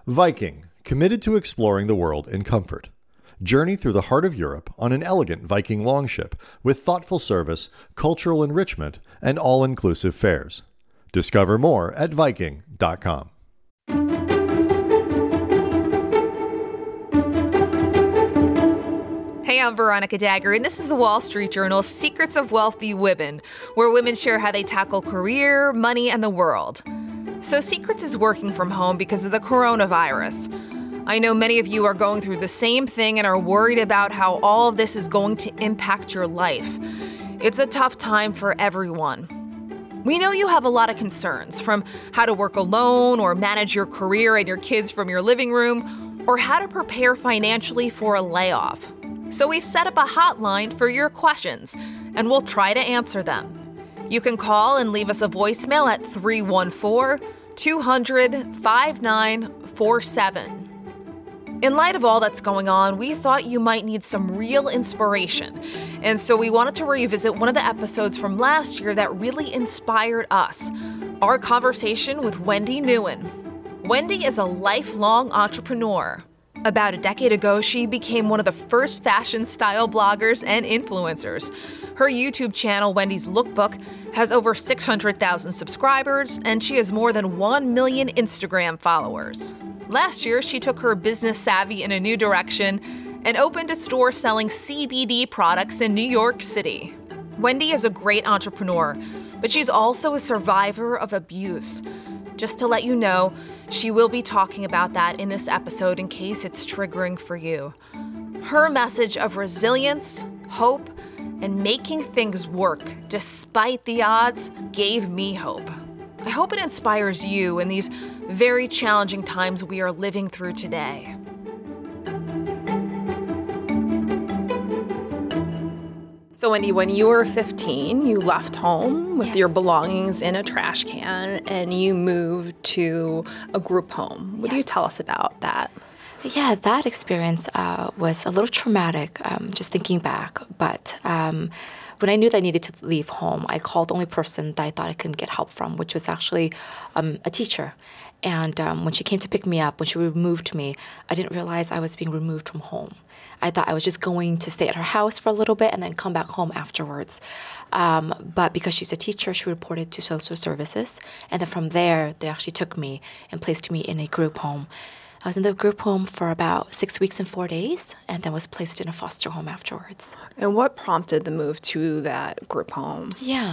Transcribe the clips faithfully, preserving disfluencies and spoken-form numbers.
Viking, committed to exploring the world in comfort. Journey through the heart of Europe on an elegant Viking longship with thoughtful service, cultural enrichment, and all-inclusive fares. Discover more at Viking dot com. Hey, I'm Veronica Dagger, and this is the Wall Street Journal's Secrets of Wealthy Women, where women share how they tackle career, money, and the world. So Secrets is working from home because of the coronavirus. I know many of you are going through the same thing and are worried about how all of this is going to impact your life. It's a tough time for everyone. We know you have a lot of concerns, from how to work alone or manage your career and your kids from your living room, or how to prepare financially for a layoff. So we've set up a hotline for your questions, and we'll try to answer them. You can call and leave us a voicemail at three one four, two hundred, five nine four seven. In light of all that's going on, we thought you might need some real inspiration, and so we wanted to revisit one of the episodes from last year that really inspired us, our conversation with Wendy Nguyen. Wendy is a lifelong entrepreneur. About a decade ago, she became one of the first fashion style bloggers and influencers. Her YouTube channel, Wendy's Lookbook, has over six hundred thousand subscribers, and she has more than one million Instagram followers. Last year, she took her business savvy in a new direction and opened a store selling C B D products in New York City. Wendy is a great entrepreneur, but she's also a survivor of abuse. Just to let you know, she will be talking about that in this episode in case it's triggering for you. Her message of resilience, hope, and making things work despite the odds gave me hope. I hope it inspires you in these very challenging times we are living through today. So Wendy, when you were fifteen, you left home with Yes. your belongings in a trash can and you moved to a group home. What do you Yes. tell us about that? Yeah, that experience uh, was a little traumatic, um, just thinking back. But um, when I knew that I needed to leave home, I called the only person that I thought I could get help from, which was actually um, a teacher. And um, when she came to pick me up, when she removed me, I didn't realize I was being removed from home. I thought I was just going to stay at her house for a little bit and then come back home afterwards. Um, but because she's a teacher, she reported to social services. And then from there, they actually took me and placed me in a group home. I was in the group home for about six weeks and four days, and then was placed in a foster home afterwards. And what prompted the move to that group home? Yeah.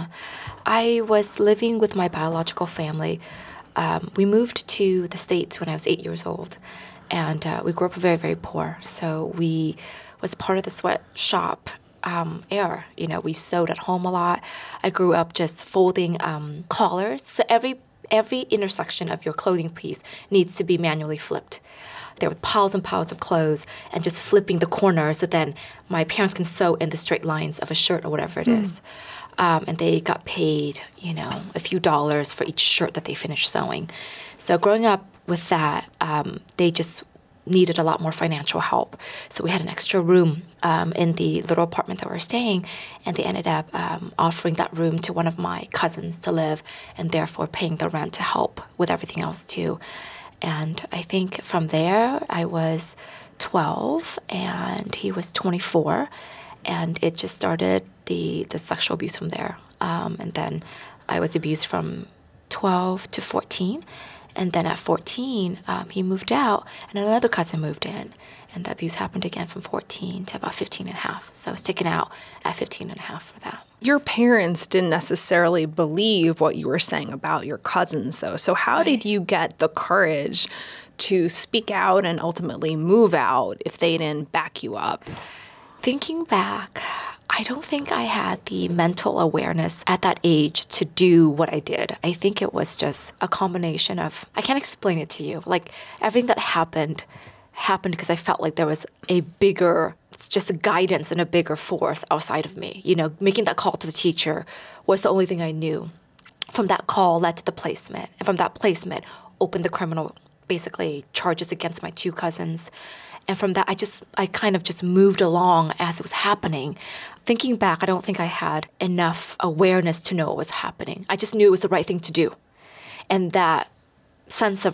I was living with my biological family. Um, we moved to the States when I was eight years old. And uh, we grew up very, very poor. So we was part of the sweatshop um, era. You know, we sewed at home a lot. I grew up just folding um, collars. So every every intersection of your clothing piece needs to be manually flipped. There were piles and piles of clothes and just flipping the corners so then my parents can sew in the straight lines of a shirt or whatever it mm. is. Um, and they got paid, you know, a few dollars for each shirt that they finished sewing. So growing up with that, um, they just needed a lot more financial help. So we had an extra room um, in the little apartment that we were staying, and they ended up um, offering that room to one of my cousins to live, and therefore paying the rent to help with everything else too. And I think from there, I was twelve, and he was twenty-four, and it just started the, the sexual abuse from there. Um, and then I was abused from twelve to fourteen. And then at fourteen, um, he moved out, and another cousin moved in. And the abuse happened again from fourteen to about fifteen and a half. So I was taken out at fifteen and a half for that. Your parents didn't necessarily believe what you were saying about your cousins, though. So how Right. did you get the courage to speak out and ultimately move out if they didn't back you up? Thinking back, I don't think I had the mental awareness at that age to do what I did. I think it was just a combination of, I can't explain it to you. Like everything that happened, happened because I felt like there was a bigger, it's just a guidance and a bigger force outside of me. You know, making that call to the teacher was the only thing I knew. From that call led to the placement. And from that placement, opened the criminal, basically, charges against my two cousins. And from that, I just, I kind of just moved along as it was happening. Thinking back, I don't think I had enough awareness to know what was happening. I just knew it was the right thing to do. And that sense of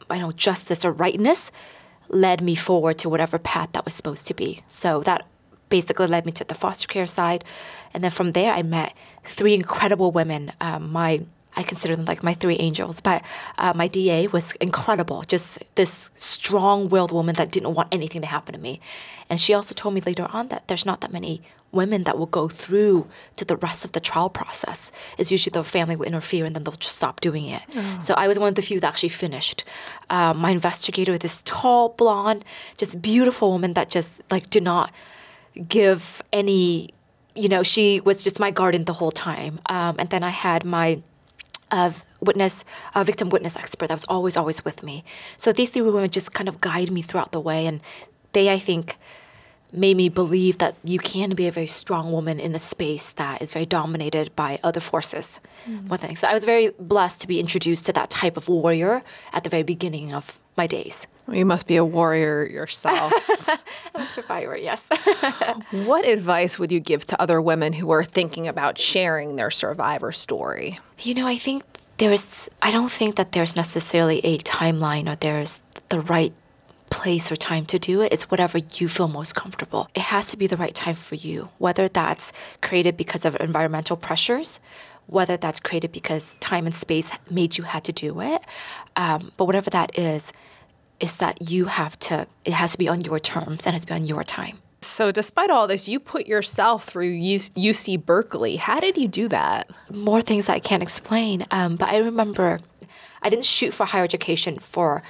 I know, justice or rightness led me forward to whatever path that was supposed to be. So that basically led me to the foster care side. And then from there, I met three incredible women. Um, my I consider them like my three angels. But uh, my D A was incredible, just this strong-willed woman that didn't want anything to happen to me. And she also told me later on that there's not that many women that will go through to the rest of the trial process. It's usually the family will interfere and then they'll just stop doing it. Oh. So I was one of the few that actually finished. Uh, my investigator was this tall, blonde, just beautiful woman that just like did not give any, you know, she was just my guardian the whole time. Um, and then I had my of witness, a victim witness expert that was always, always with me. So these three women just kind of guide me throughout the way. And they, I think, made me believe that you can be a very strong woman in a space that is very dominated by other forces. Mm-hmm. One thing. So I was very blessed to be introduced to that type of warrior at the very beginning of my days. Well, you must be a warrior yourself. I'm a survivor, yes. What advice would you give to other women who are thinking about sharing their survivor story? You know, I think there's, I don't think that there's necessarily a timeline or there's the right place or time to do it. It's whatever you feel most comfortable. It has to be the right time for you, whether that's created because of environmental pressures, whether that's created because time and space made you had to do it. Um, but whatever that is, is that you have to, it has to be on your terms and it has to be on your time. So despite all this, you put yourself through U C Berkeley. How did you do that? More things that I can't explain. Um, but I remember I didn't shoot for higher education for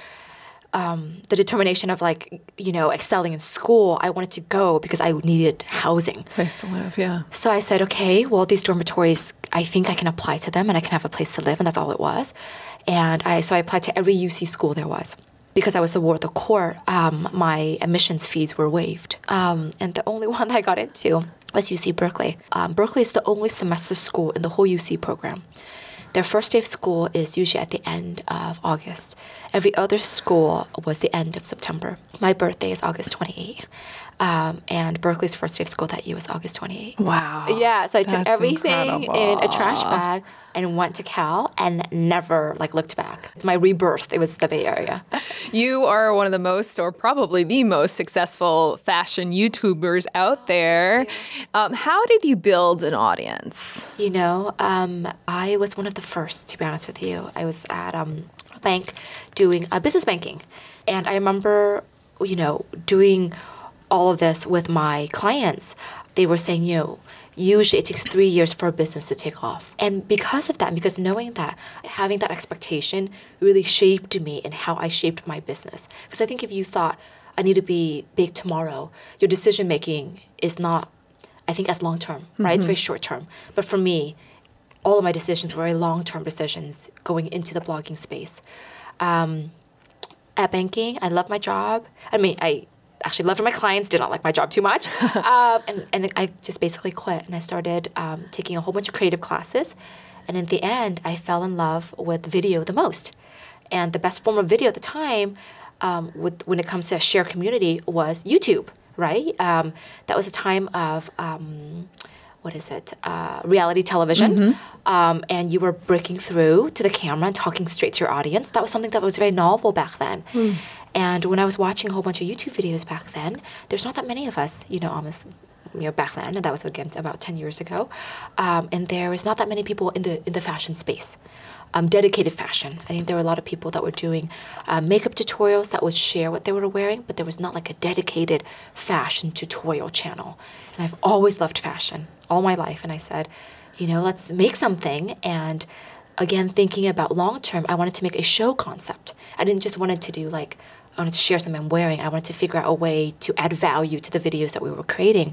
um, the determination of like, you know, excelling in school. I wanted to go because I needed housing. Place to live, yeah. So I said, okay, well, these dormitories, I think I can apply to them and I can have a place to live. And that's all it was. And I so I applied to every U C school there was. Because I was the ward of the court, um, my admissions fees were waived. Um, and the only one that I got into was U C Berkeley. Um, Berkeley is the only semester school in the whole U C program. Their first day of school is usually at the end of August. Every other school was the end of September. My birthday is August twenty-eighth. Um, and Berkeley's first day of school that year was August twenty-eighth. Wow. Yeah, so I took That's everything incredible. in a trash bag and went to Cal and never like looked back. It's my rebirth. It was the Bay Area. You are one of the most, or probably the most successful fashion YouTubers out there. Um, how did you build an audience? You know, um, I was one of the first, to be honest with you. I was at um, a bank doing uh, business banking. And I remember, you know, doing all of this with my clients. They were saying, you know, usually it takes three years for a business to take off. And because of that, because knowing that, having that expectation really shaped me in how I shaped my business. Because I think if you thought, I need to be big tomorrow, your decision making is not, I think, as long term, right? Mm-hmm. It's very short term. But for me, all of my decisions were very long term decisions going into the blogging space. Um, at banking, I love my job. I mean, I actually loved my clients, did not like my job too much. um, and, and I just basically quit. And I started um, taking a whole bunch of creative classes. And in the end, I fell in love with video the most. And the best form of video at the time, um, with, when it comes to a shared community, was YouTube, right? Um, that was a time of, um, what is it, uh, reality television. Mm-hmm. Um, and you were breaking through to the camera and talking straight to your audience. That was something that was very novel back then. Mm. And when I was watching a whole bunch of YouTube videos back then, there's not that many of us, you know, almost, you know, back then, and that was, again, about ten years ago. Um, and there was not that many people in the in the fashion space, um, dedicated fashion. I think there were a lot of people that were doing uh, makeup tutorials that would share what they were wearing, but there was not like a dedicated fashion tutorial channel. And I've always loved fashion all my life. And I said, you know, let's make something. And again, thinking about long term, I wanted to make a show concept. I didn't just want to do like, I wanted to share something I'm wearing. I wanted to figure out a way to add value to the videos that we were creating.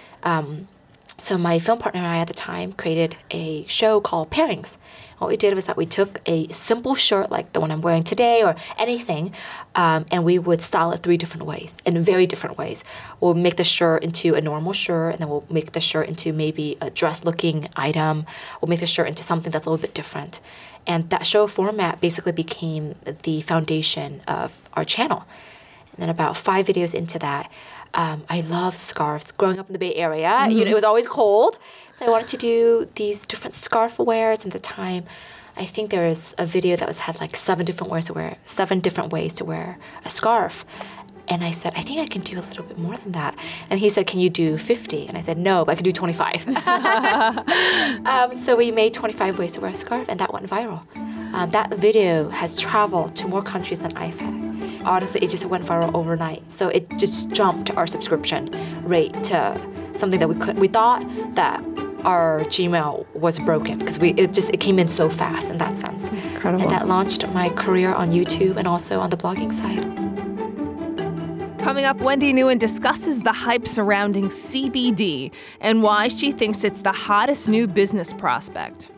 Um, so my film partner and I at the time created a show called Pairings. What we did was that we took a simple shirt like the one I'm wearing today or anything, um, and we would style it three different ways, in very different ways. We'll make the shirt into a normal shirt, and then we'll make the shirt into maybe a dress-looking item. We'll make the shirt into something that's a little bit different. And that show format basically became the foundation of our channel. And then about five videos into that, um, I love scarves. Growing up in the Bay Area, mm-hmm. you know, it was always cold. So I wanted to do these different scarf wears. At the time, I think there is a video that was had like seven different ways to wear seven different ways to wear a scarf. And I said, I think I can do a little bit more than that. And he said, can you do fifty? And I said, no, but I can do twenty-five. um, so we made twenty-five ways to wear a scarf, and that went viral. Um, that video has traveled to more countries than I've had. Honestly, it just went viral overnight. So it just jumped our subscription rate to something that we couldn't. We thought that our Gmail was broken because we it just it came in so fast in that sense. Incredible. And that launched my career on YouTube and also on the blogging side. Coming up, Wendy Nguyen discusses the hype surrounding C B D and why she thinks it's the hottest new business prospect.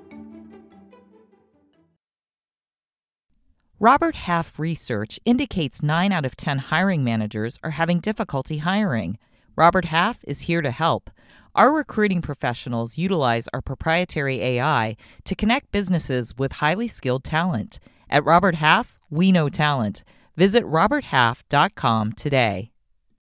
Robert Half research indicates nine out of ten hiring managers are having difficulty hiring. Robert Half is here to help. Our recruiting professionals utilize our proprietary A I to connect businesses with highly skilled talent. At Robert Half, we know talent. Visit robert half dot com today.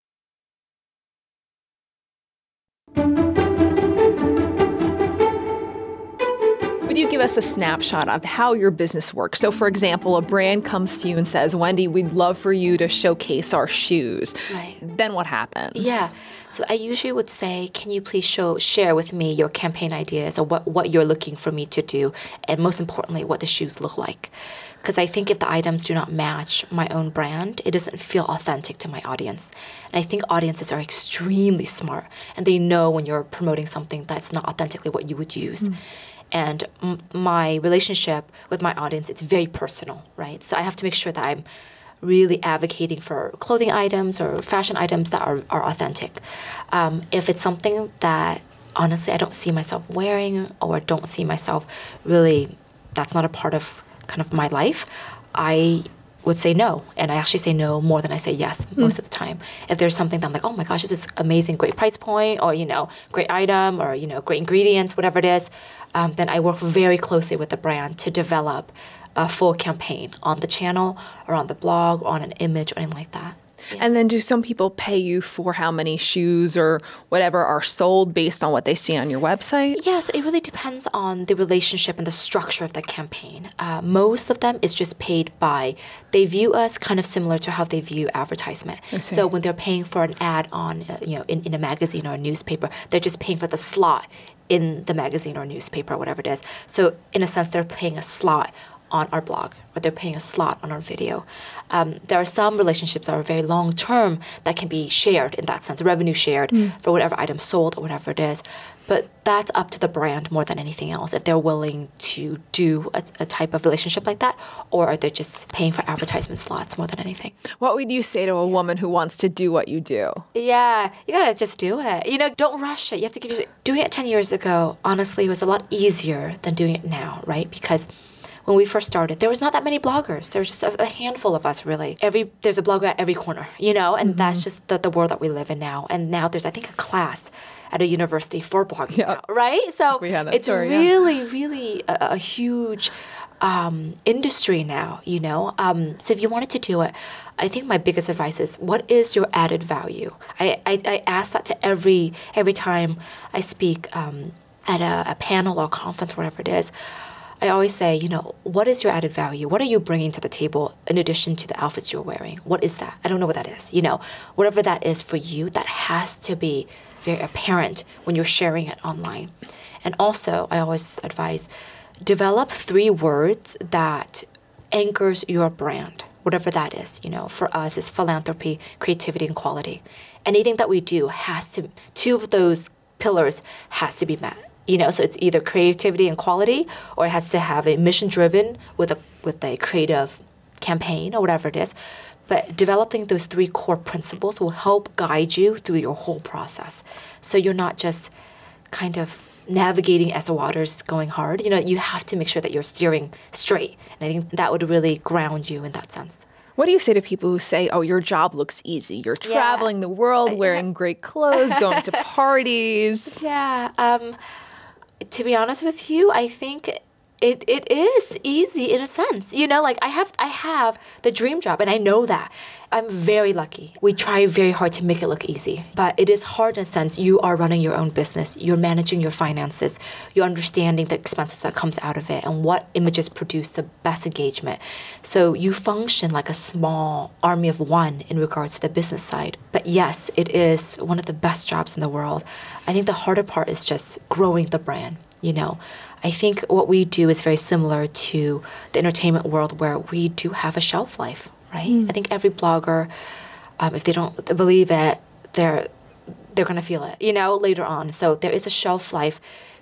Would you give us a snapshot of how your business works? So, for example, a brand comes to you and says, Wendy, we'd love for you to showcase our shoes. Right. Then what happens? Yeah. So I usually would say, can you please show share with me your campaign ideas or what, what you're looking for me to do, and most importantly, what the shoes look like. Because I think if the items do not match my own brand, it doesn't feel authentic to my audience. And I think audiences are extremely smart, and they know when you're promoting something that's not authentically what you would use. Mm. And m- my relationship with my audience, it's very personal, right? So I have to make sure that I'm really advocating for clothing items or fashion items that are, are authentic. Um, if it's something that, honestly, I don't see myself wearing or don't see myself really, that's not a part of kind of my life, I would say no. And I actually say no more than I say yes most mm. of the time. If there's something that I'm like, oh my gosh, this is amazing, great price point, or, you know, great item, or, you know, great ingredients, whatever it is, um, then I work very closely with the brand to develop a full campaign on the channel or on the blog or on an image or anything like that. Yeah. And then do some people pay you for how many shoes or whatever are sold based on what they see on your website? Yeah, so it really depends on the relationship and the structure of the campaign. Uh, most of them is just paid by, they view us kind of similar to how they view advertisement. So when they're paying for an ad on, uh, you know, in, in a magazine or a newspaper, they're just paying for the slot in the magazine or newspaper or whatever it is. So in a sense, they're paying a slot on our blog, or they're paying a slot on our video. Um, there are some relationships that are very long-term that can be shared in that sense, revenue shared mm. for whatever item sold or whatever it is. But that's up to the brand more than anything else, if they're willing to do a, a type of relationship like that, or are they just paying for advertisement slots more than anything. What would you say to a woman who wants to do what you do? Yeah, you gotta just do it. You know, don't rush it. You have to give you, doing it ten years ago, honestly, was a lot easier than doing it now, right? Because when we first started, there was not that many bloggers. There was just a, a handful of us, really. Every There's a blogger at every corner, you know, and mm-hmm. that's just the, the world that we live in now. And now there's, I think, a class at a university for blogging yep. now, right? So we had that it's story, really, yeah. really a, a huge um, industry now, you know. Um, so if you wanted to do it, I think my biggest advice is, what is your added value? I, I, I ask that to every every time I speak um, at a, a panel or conference, whatever it is. I always say, you know, what is your added value? What are you bringing to the table in addition to the outfits you're wearing? What is that? I don't know what that is. You know, whatever that is for you, that has to be very apparent when you're sharing it online. And also, I always advise, develop three words that anchors your brand, whatever that is. You know, for us, it's philanthropy, creativity, and quality. Anything that we do has to, two of those pillars has to be met. You know, so it's either creativity and quality, or it has to have a mission-driven with a with a creative campaign or whatever it is. But developing those three core principles will help guide you through your whole process. So you're not just kind of navigating as the water's going hard. You know, you have to make sure that you're steering straight. And I think that would really ground you in that sense. What do you say to people who say, oh, your job looks easy? You're traveling yeah. the world, wearing great clothes, going to parties. Yeah. Um, to be honest with you, I think It it is easy in a sense. You know, like I have I have the dream job and I know that. I'm very lucky. We try very hard to make it look easy. But it is hard in a sense. You are running your own business. You're managing your finances. You're understanding the expenses that comes out of it and what images produce the best engagement. So you function like a small army of one in regards to the business side. But yes, it is one of the best jobs in the world. I think the harder part is just growing the brand, you know. I think what we do is very similar to the entertainment world where we do have a shelf life, right? Mm. I think every blogger, um, if they don't believe it, they're they're going to feel it, you know, later on. So there is a shelf life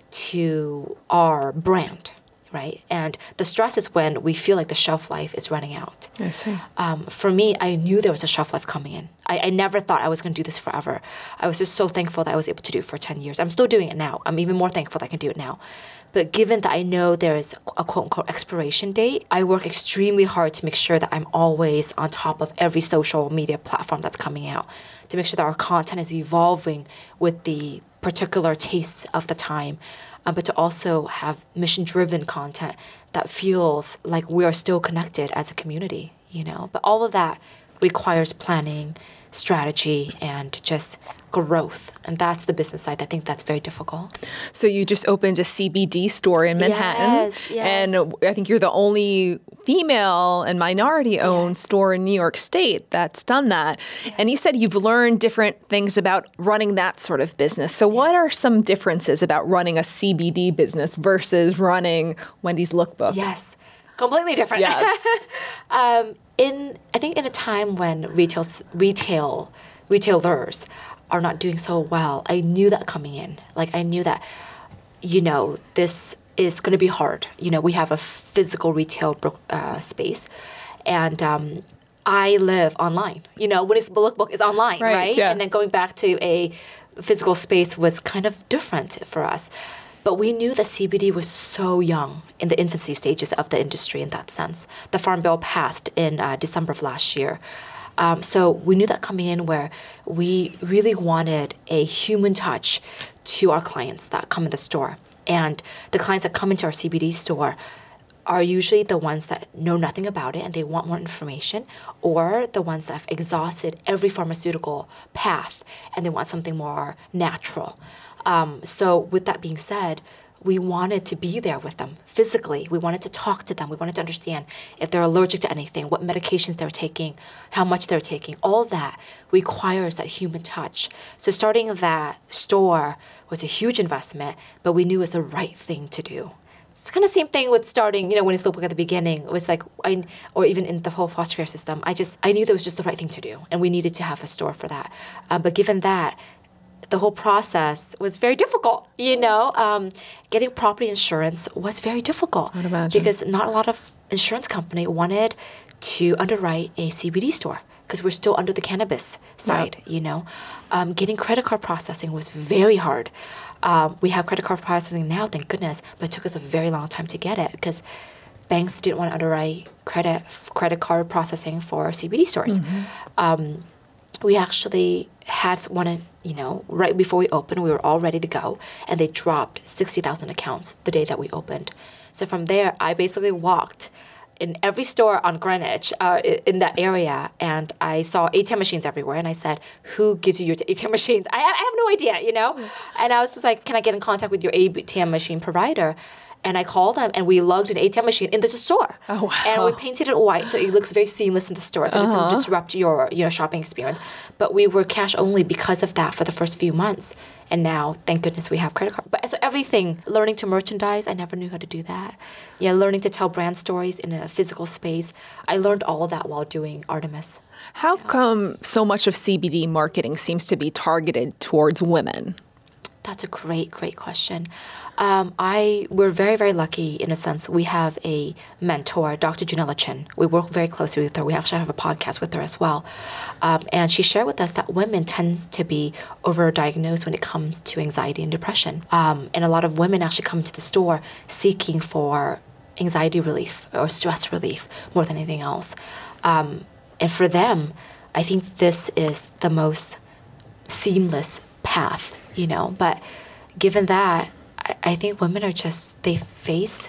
to our brand, right? And the stress is when we feel like the shelf life is running out. I see. Um, for me, I knew there was a shelf life coming in. I, I never thought I was going to do this forever. I was just so thankful that I was able to do it for ten years. I'm still doing it now. I'm even more thankful that I can do it now. But given that I know there is a quote-unquote expiration date, I work extremely hard to make sure that I'm always on top of every social media platform that's coming out, to make sure that our content is evolving with the particular tastes of the time, um, but to also have mission-driven content that feels like we are still connected as a community, you know? But all of that requires planning, strategy, and just growth. And that's the business side. I think that's very difficult. So you just opened a C B D store in Manhattan. Yes, yes. And I think you're the only female and minority-owned yes. store in New York State that's done that. Yes. And you said you've learned different things about running that sort of business. So yes. what are some differences about running a C B D business versus running Wendy's Lookbook? Yes, completely different. Yes. um, in I think in a time when retail retail retailers are not doing so well, I knew that coming in. Like I knew that, you know, this is going to be hard. You know, we have a physical retail uh, space, and um, I live online. You know, Wendy's Lookbook is online, right? right? Yeah. And then going back to a physical space was kind of different for us. But we knew that C B D was so young in the infancy stages of the industry in that sense. The Farm Bill passed in uh, December of last year. Um, so we knew that coming in where we really wanted a human touch to our clients that come in the store. And the clients that come into our C B D store are usually the ones that know nothing about it and they want more information, or the ones that have exhausted every pharmaceutical path and they want something more natural. Um, so with that being said, we wanted to be there with them physically. We wanted to talk to them. We wanted to understand if they're allergic to anything, what medications they're taking, how much they're taking. All of that requires that human touch. So starting that store was a huge investment, but we knew it was the right thing to do. It's kind of the same thing with starting, you know, Wendy's Lookbook at the beginning. It was like, I, or even in the whole foster care system, I just, I knew that was just the right thing to do. And we needed to have a store for that. Um, but given that, the whole process was very difficult, you know. Um, getting property insurance was very difficult. I'd imagine. Because not a lot of insurance company wanted to underwrite a C B D store because we're still under the cannabis side, yep. you know. Um, getting credit card processing was very hard. Um, we have credit card processing now, thank goodness, but it took us a very long time to get it because banks didn't want to underwrite credit credit card processing for C B D stores. Mm-hmm. Um, we actually had one, you know, right before we opened, we were all ready to go, and they dropped sixty thousand accounts the day that we opened. So from there, I basically walked in every store on Greenwich, uh, in that area, and I saw A T M machines everywhere, and I said, who gives you your A T M machines? I, I have no idea, you know? Mm. And I was just like, can I get in contact with your A T M machine provider? And I called them, and we lugged an A T M machine into the store. Oh, wow. And we painted it white, so it looks very seamless in the store, so uh-huh. it doesn't disrupt your, you know, shopping experience. But we were cash only because of that for the first few months. And now, thank goodness, we have credit card. But so everything, learning to merchandise, I never knew how to do that. Yeah, learning to tell brand stories in a physical space. I learned all of that while doing Artemis. How come so much of C B D marketing seems to be targeted towards women? That's a great, great question. Um, I we're very, very lucky in a sense. We have a mentor, Doctor Janella Chin. We work very closely with her. We actually have a podcast with her as well. Um, and she shared with us that women tend to be overdiagnosed when it comes to anxiety and depression. Um, and a lot of women actually come to the store seeking for anxiety relief or stress relief more than anything else. Um, and for them, I think this is the most seamless path, you know. But given that, I think women are just, they face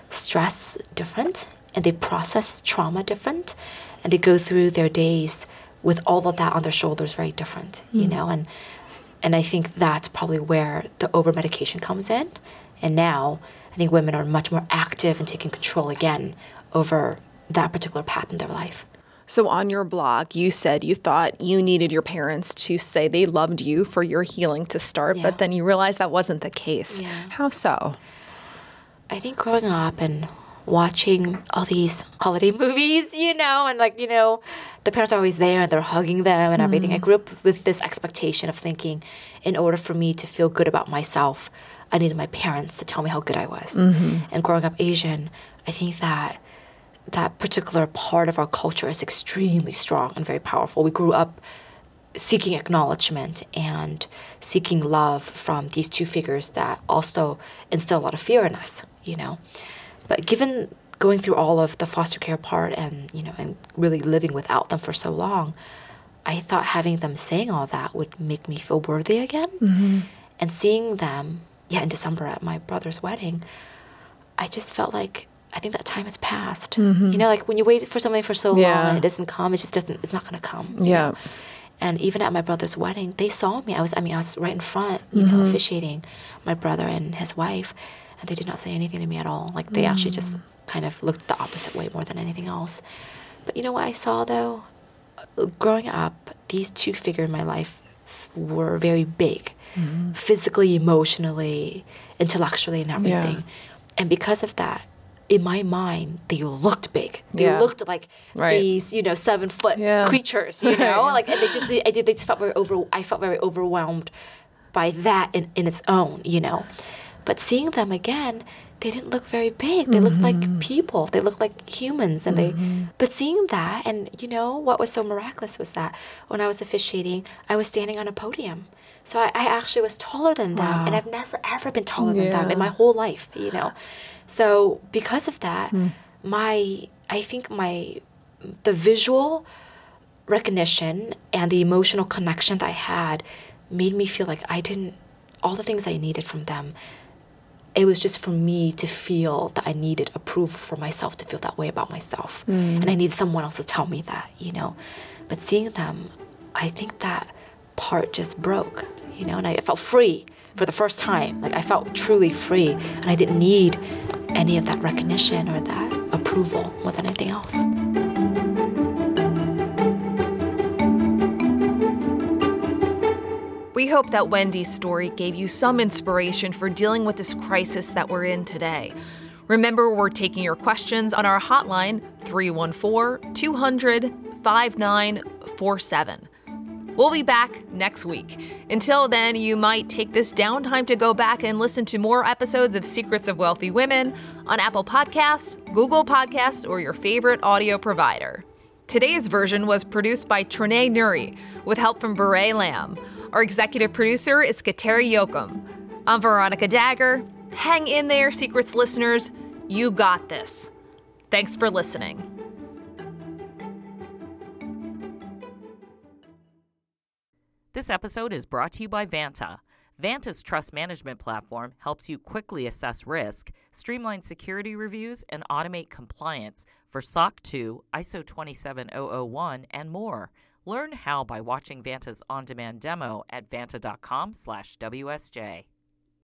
stress different and they process trauma different and they go through their days with all of that on their shoulders very different, mm. you know, and and I think that's probably where the over-medication comes in. And now I think women are much more active and taking control again over that particular path in their life. So on your blog, you said you thought you needed your parents to say they loved you for your healing to start, yeah. but then you realized that wasn't the case. Yeah. How so? I think growing up and watching all these holiday movies, you know, and like, you know, the parents are always there and they're hugging them and everything. Mm. I grew up with this expectation of thinking in order for me to feel good about myself, I needed my parents to tell me how good I was. Mm-hmm. And growing up Asian, I think that that particular part of our culture is extremely strong and very powerful. We grew up seeking acknowledgement and seeking love from these two figures that also instill a lot of fear in us, you know. But given going through all of the foster care part and, you know, and really living without them for so long, I thought having them saying all that would make me feel worthy again. Mm-hmm. And seeing them, yeah, in December at my brother's wedding, I just felt like, I think that time has passed. Mm-hmm. You know, like when you wait for something for so yeah. long and it doesn't come, it just doesn't, it's not going to come. Yeah. Know? And even at my brother's wedding, they saw me. I was, I mean, I was right in front, you mm-hmm. know, officiating my brother and his wife. And they did not say anything to me at all. Like, they mm. actually just kind of looked the opposite way more than anything else. But you know what I saw, though? Growing up, these two figures in my life were very big. Mm. Physically, emotionally, intellectually, and everything. Yeah. And because of that, in my mind, they looked big. They yeah. looked like right. these, you know, seven-foot yeah. creatures, you know? like, and they just, they, they just felt very over, I felt very overwhelmed by that in, in its own, you know? But seeing them again, they didn't look very big. They mm-hmm. looked like people. They looked like humans. And mm-hmm. they, but seeing that, and you know, what was so miraculous was that when I was officiating, I was standing on a podium. So I, I actually was taller than them. Wow. And I've never, ever been taller yeah. than them in my whole life, you know. So because of that, mm. my, I think my, the visual recognition and the emotional connection that I had made me feel like I didn't, all the things I needed from them, it was just for me to feel that I needed approval for myself, to feel that way about myself. Mm. And I needed someone else to tell me that, you know. But seeing them, I think that part just broke, you know, and I felt free for the first time. Like, I felt truly free, and I didn't need any of that recognition or that approval more than anything else. We hope that Wendy's story gave you some inspiration for dealing with this crisis that we're in today. Remember, we're taking your questions on our hotline, three one four, two hundred, five nine four seven. We'll be back next week. Until then, you might take this downtime to go back and listen to more episodes of Secrets of Wealthy Women on Apple Podcasts, Google Podcasts, or your favorite audio provider. Today's version was produced by Trinae Nuri with help from Beret Lamb. Our executive producer is Kateri Yoakum. I'm Veronica Dagger. Hang in there, Secrets listeners. You got this. Thanks for listening. This episode is brought to you by Vanta. Vanta's trust management platform helps you quickly assess risk, streamline security reviews, and automate compliance for S O C two, I S O twenty-seven thousand one, and more. Learn how by watching Vanta's on-demand demo at vanta dot com slash W S J.